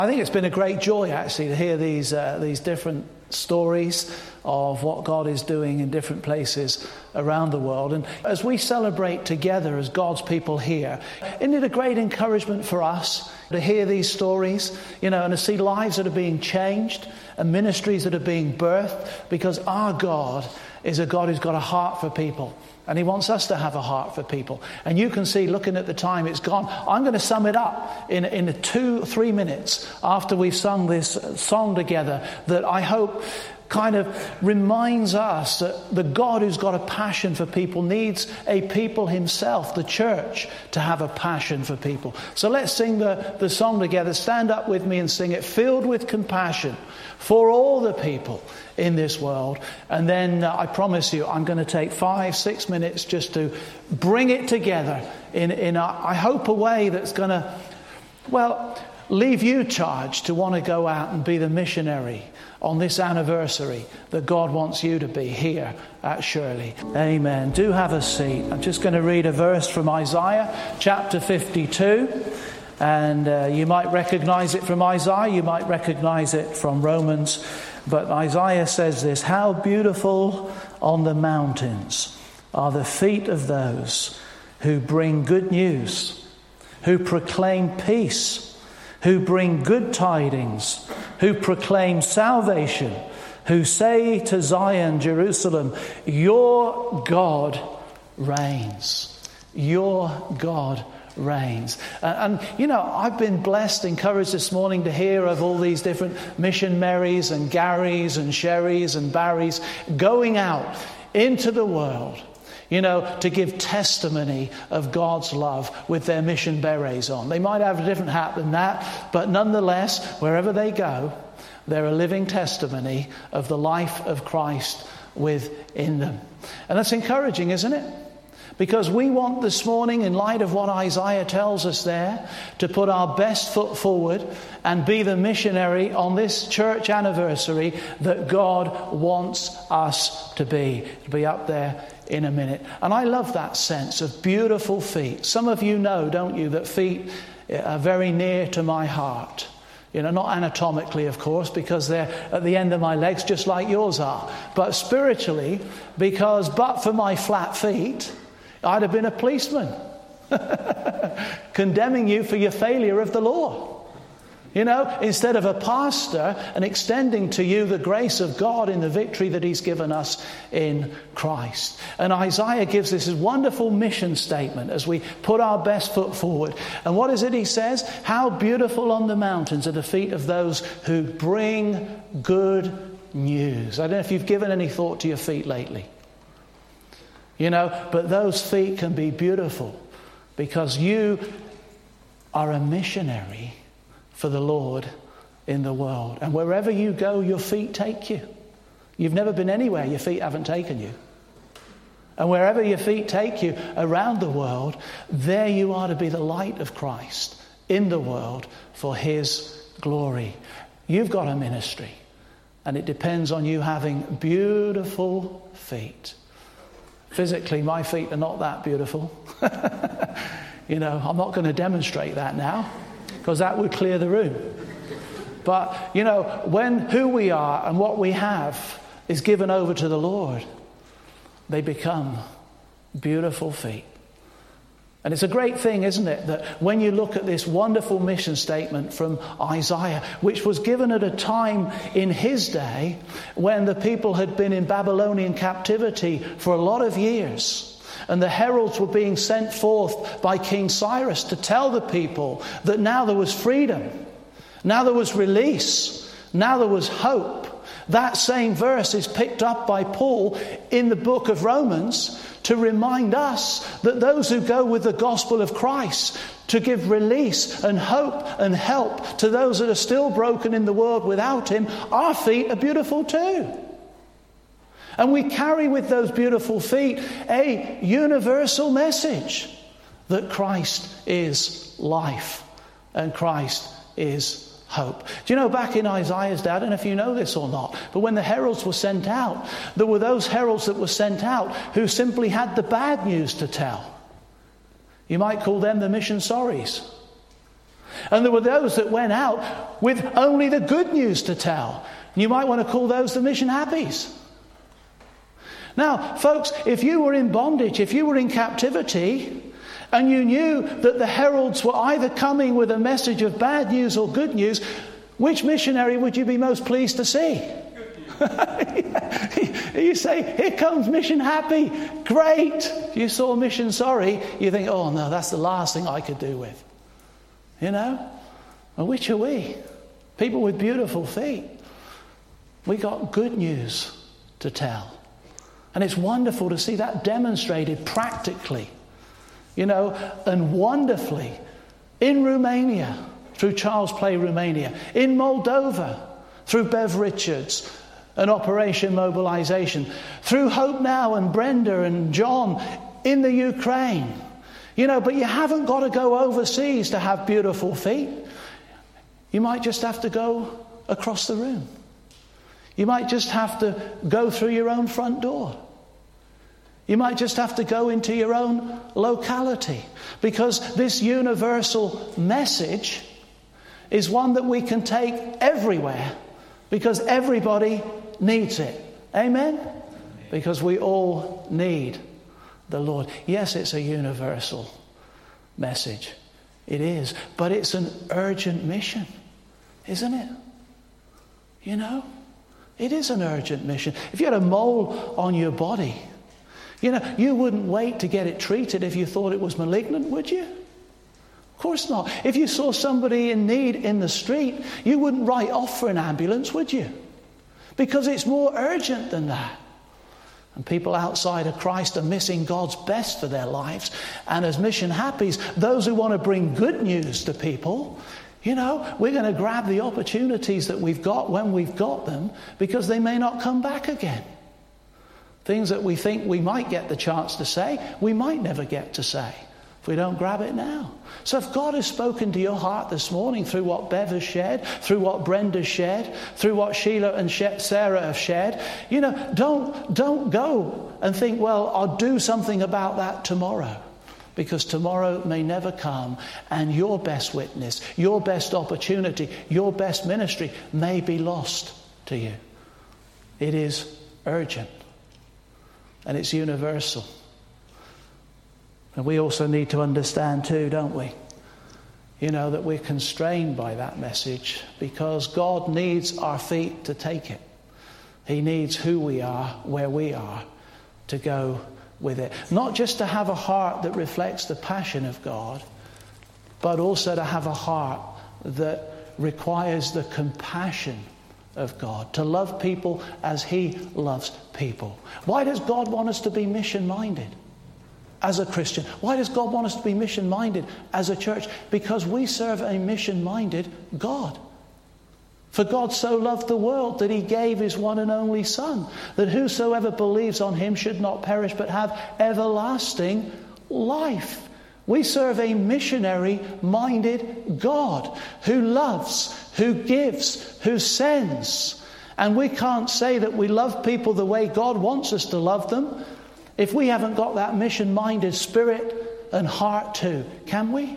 I think it's been a great joy, actually, to hear these different stories of what God is doing in different places around the world. And as we celebrate together as God's people here, isn't it a great encouragement for us to hear these stories, and to see lives that are being changed and ministries that are being birthed, because our God is a God who's got a heart for people. And he wants us to have a heart for people. And you can see, looking at the time, it's gone. I'm going to sum it up in 2-3 minutes after we've sung this song together, that I hope kind of reminds us that the God who's got a passion for people needs a people himself, the church, to have a passion for people. So let's sing the song together. Stand up with me and sing it. Filled with compassion for all the people in this world. And then I promise you, I'm going to take 5-6 minutes just to bring it together in I hope, a way that's going to, leave you charged to want to go out and be the missionary on this anniversary that God wants you to be here at Shirley. Amen. Do have a seat. I'm just going to read a verse from Isaiah chapter 52. And you might recognize it from Isaiah. You might recognize it from Romans. But Isaiah says this: how beautiful on the mountains are the feet of those who bring good news, who proclaim peace, who bring good tidings, who proclaim salvation, who say to Zion, Jerusalem, your God reigns. Your God reigns. And I've been blessed, encouraged this morning to hear of all these different mission Marys and Garys and Sherrys and Barrys going out into the world, to give testimony of God's love with their mission berets on. They might have a different hat than that, but nonetheless, wherever they go, they're a living testimony of the life of Christ within them. And that's encouraging, isn't it? Because we want this morning, in light of what Isaiah tells us there, to put our best foot forward and be the missionary on this church anniversary that God wants us to be. To be up there in a minute. And I love that sense of beautiful feet. Some of you know, don't you, that feet are very near to my heart. Not anatomically, of course, because they're at the end of my legs just like yours are. But spiritually, because but for my flat feet, I'd have been a policeman condemning you for your failure of the law. Instead of a pastor and extending to you the grace of God in the victory that he's given us in Christ. And Isaiah gives this wonderful mission statement as we put our best foot forward. And what is it he says? How beautiful on the mountains are the feet of those who bring good news. I don't know if you've given any thought to your feet lately. But those feet can be beautiful because you are a missionary for the Lord in the world. And wherever you go, your feet take you. You've never been anywhere your feet haven't taken you. And wherever your feet take you around the world, there you are to be the light of Christ in the world for his glory. You've got a ministry, and it depends on you having beautiful feet. Physically, my feet are not that beautiful. I'm not going to demonstrate that now, because that would clear the room. But, when who we are and what we have is given over to the Lord, they become beautiful feet. And it's a great thing, isn't it, that when you look at this wonderful mission statement from Isaiah, which was given at a time in his day when the people had been in Babylonian captivity for a lot of years. And the heralds were being sent forth by King Cyrus to tell the people that now there was freedom, now there was release, now there was hope. That same verse is picked up by Paul in the book of Romans to remind us that those who go with the gospel of Christ to give release and hope and help to those that are still broken in the world without him, our feet are beautiful too. And we carry with those beautiful feet a universal message that Christ is life and Christ is hope. Do you know, back in Isaiah's day, I don't know if you know this or not, but when the heralds were sent out, there were those heralds that were sent out who simply had the bad news to tell. You might call them the mission sorries. And there were those that went out with only the good news to tell. You might want to call those the mission happies. Now, folks, if you were in bondage, if you were in captivity, and you knew that the heralds were either coming with a message of bad news or good news, which missionary would you be most pleased to see? You say, here comes mission happy. Great. You saw mission sorry. You think, oh no, that's the last thing I could do with. You know? And which are we? People with beautiful feet. We got good news to tell. And it's wonderful to see that demonstrated practically, you know, and wonderfully in Romania, through Child's Play Romania, in Moldova, through Bev Richards and Operation Mobilization, through Hope Now and Brenda and John in the Ukraine. You know, but you haven't got to go overseas to have beautiful feet. You might just have to go across the room. You might just have to go through your own front door. You might just have to go into your own locality, because this universal message is one that we can take everywhere, because everybody needs it. Amen? Because we all need the Lord. Yes, it's a universal message. It is. But it's an urgent mission, isn't it? You know? It is an urgent mission. If you had a mole on your body, you know, you wouldn't wait to get it treated if you thought it was malignant, would you? Of course not. If you saw somebody in need in the street, you wouldn't write off for an ambulance, would you? Because it's more urgent than that. And people outside of Christ are missing God's best for their lives. And as mission happies, those who want to bring good news to people, you know, we're going to grab the opportunities that we've got when we've got them, because they may not come back again. Things that we think we might get the chance to say, we might never get to say if we don't grab it now. So if God has spoken to your heart this morning through what Bev has shared, through what Brenda shared, through what Sheila and Sarah have shared, you know, don't go and think, well, I'll do something about that tomorrow. Because tomorrow may never come, and your best witness, your best opportunity, your best ministry may be lost to you. It is urgent, and it's universal. And we also need to understand too, don't we? You know, that we're constrained by that message, because God needs our feet to take it. He needs who we are, where we are, to go with it. Not just to have a heart that reflects the passion of God, but also to have a heart that requires the compassion of God, to love people as He loves people. Why does God want us to be mission-minded as a Christian? Why does God want us to be mission-minded as a church? Because we serve a mission-minded God. For God so loved the world that He gave His one and only Son, that whosoever believes on Him should not perish but have everlasting life. We serve a missionary-minded God who loves, who gives, who sends. And we can't say that we love people the way God wants us to love them if we haven't got that mission-minded spirit and heart too. Can we?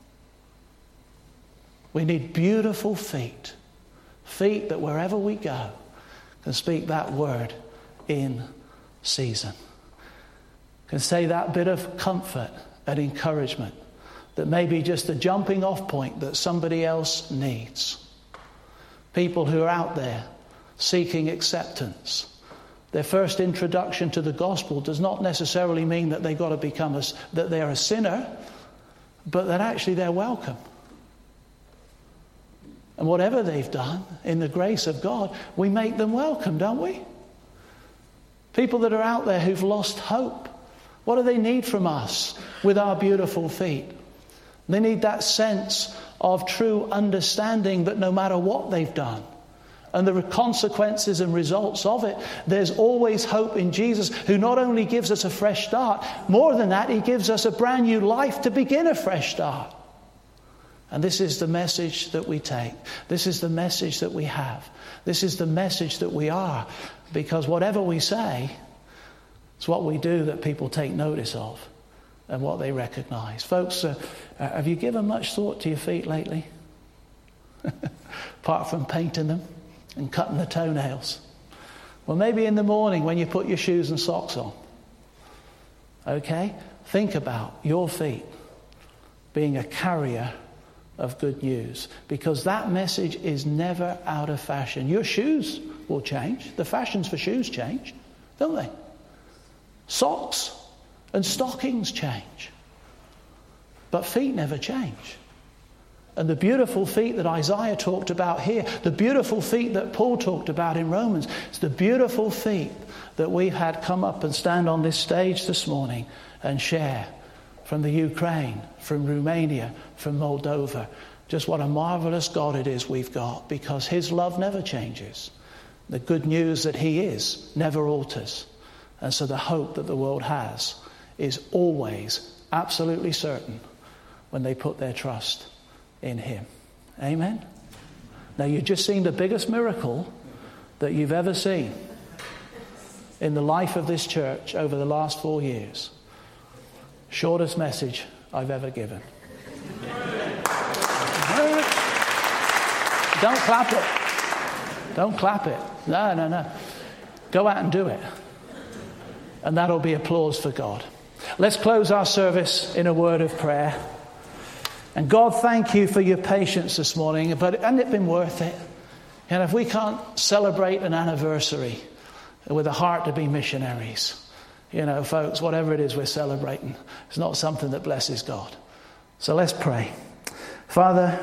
We need beautiful feet. Feet that wherever we go can speak that word in season. Can say that bit of comfort and encouragement that may be just a jumping off point that somebody else needs. People who are out there seeking acceptance. Their first introduction to the gospel does not necessarily mean that they've got to become that they're a sinner, but that actually they're welcome. And whatever they've done, in the grace of God, we make them welcome, don't we? People that are out there who've lost hope, what do they need from us with our beautiful feet? They need that sense of true understanding that no matter what they've done and the consequences and results of it, there's always hope in Jesus, who not only gives us a fresh start, more than that, He gives us a brand new life to begin a fresh start. And this is the message that we take. This is the message that we have. This is the message that we are. Because whatever we say, it's what we do that people take notice of and what they recognize. Folks, have you given much thought to your feet lately? apart from painting them and cutting the toenails. Well, maybe in the morning when you put your shoes and socks on. Okay? Think about your feet being a carrier of good news, because that message is never out of fashion. Your shoes will change. The fashions for shoes change, don't they? Socks and stockings change. But feet never change. And the beautiful feet that Isaiah talked about here, the beautiful feet that Paul talked about in Romans, it's the beautiful feet that we've had come up and stand on this stage this morning and share from the Ukraine, from Romania, from Moldova. Just what a marvelous God it is we've got, because his love never changes. The good news that he is never alters. And so the hope that the world has is always absolutely certain when they put their trust in him. Amen? Now you've just seen the biggest miracle that you've ever seen in the life of this church over the last 4 years. Shortest message I've ever given. Don't clap it. Don't clap it. No. Go out and do it. And that'll be applause for God. Let's close our service in a word of prayer. And God, thank you for your patience this morning. But hasn't it been worth it? And if we can't celebrate an anniversary with a heart to be missionaries, folks, whatever it is we're celebrating, it's not something that blesses God. So let's pray. Father,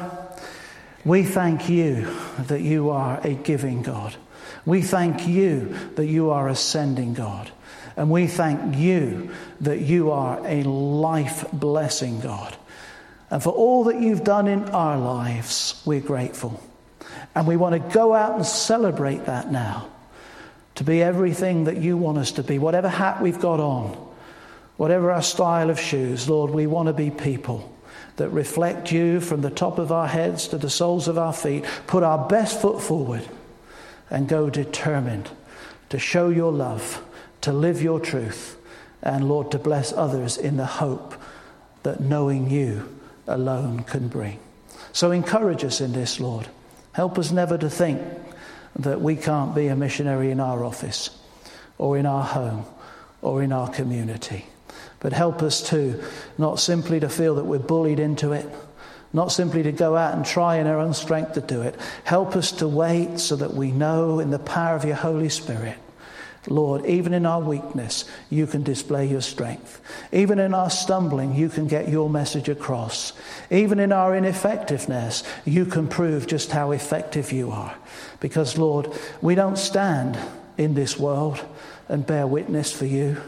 we thank you that you are a giving God. We thank you that you are a sending God. And we thank you that you are a life-blessing God. And for all that you've done in our lives, we're grateful. And we want to go out and celebrate that now. To be everything that you want us to be. Whatever hat we've got on, whatever our style of shoes, Lord, we want to be people that reflect you from the top of our heads to the soles of our feet. Put our best foot forward and go determined to show your love, to live your truth, and Lord, to bless others in the hope that knowing you alone can bring. So encourage us in this, Lord. Help us never to think that we can't be a missionary in our office or in our home or in our community. But help us to not simply to feel that we're bullied into it, not simply to go out and try in our own strength to do it. Help us to wait so that we know in the power of your Holy Spirit, Lord, even in our weakness, you can display your strength. Even in our stumbling, you can get your message across. Even in our ineffectiveness, you can prove just how effective you are. Because, Lord, we don't stand in this world and bear witness for you.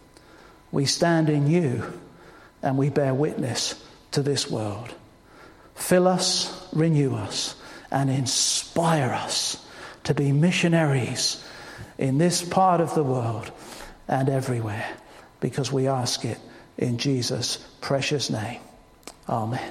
We stand in you and we bear witness to this world. Fill us, renew us, and inspire us to be missionaries in this part of the world and everywhere, because we ask it in Jesus' precious name. Amen.